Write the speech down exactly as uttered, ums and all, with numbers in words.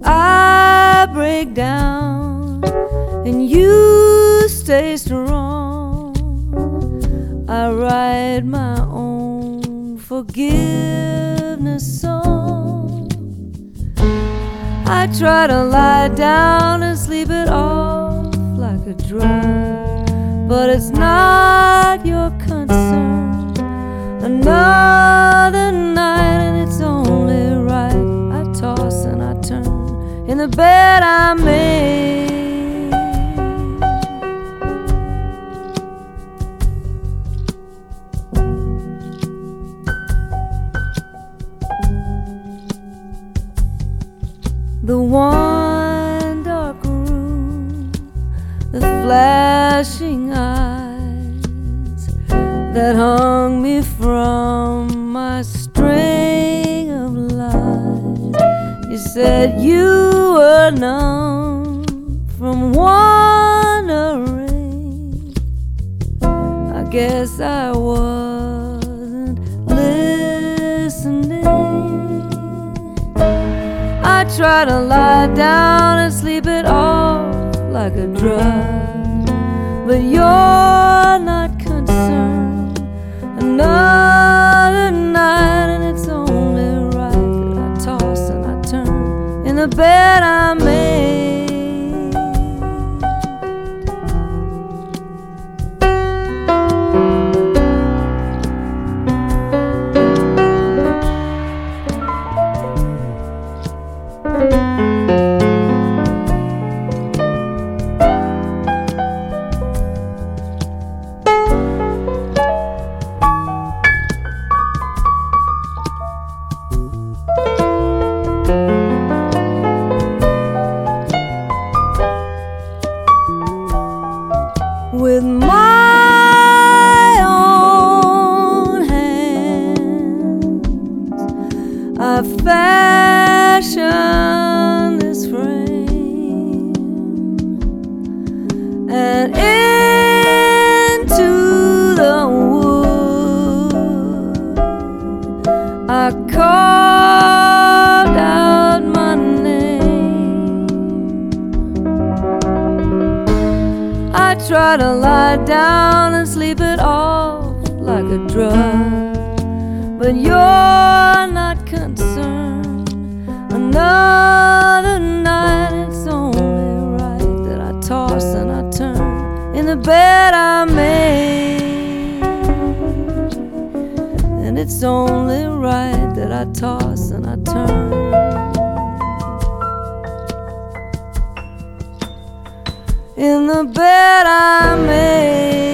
I break down and you stay strong, I write my own forgiveness song. I try to lie down and sleep it off like a drug, but it's not your concern. Another night and it's only right. I toss and I turn in the bed I made. The one dark room, the flashing eyes that hung me from my string of lies. You said you were numb from wandering. I guess I wasn't listening. I try to lie down and sleep it off like a drug, but you're not concerned. Another night and it's only right that I toss and I turn in the bed I made. With my own hands, I fashioned this frame, and into the wood I carved out my name. I try to lie down and sleep it off like a drug, but you're not concerned. Another night, it's only right that I toss and I turn in the bed I made. And it's only right that I toss and I turn in the bed I made.